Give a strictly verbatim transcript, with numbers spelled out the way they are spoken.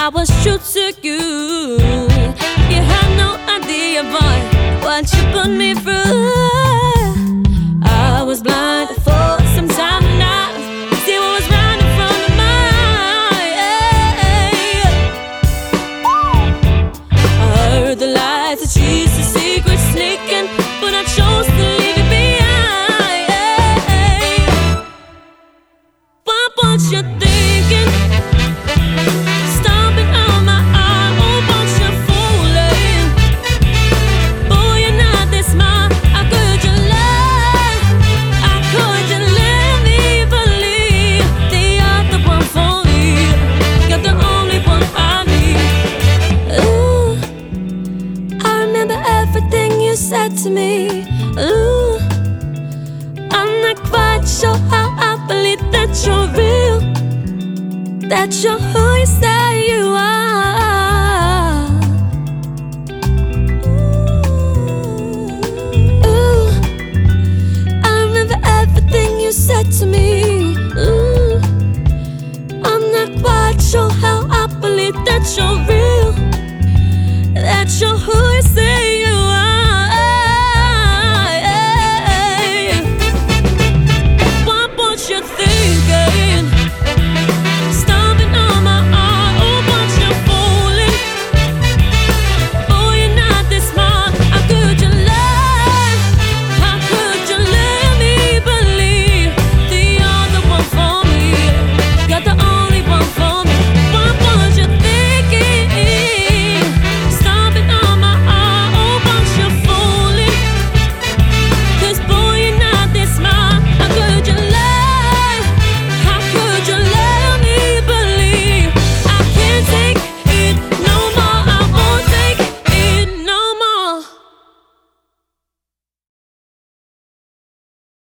was true to you. You had no idea, boy, what you put me through. I was blind for some time and I see what was right in front of my eyes. I heard the lies, the cheats, the secrets sneaking, but I chose to leave it behind. What was you thinking? Stomping on my arm, oh, bunch of fooling. Boy, you're not this smart. How could you lie? How could you let me believe that you're the one for me? You're the only one I need. Ooh, I remember everything you said to me. Ooh, I'm not quite sure how I believe that you're real, that you're who you say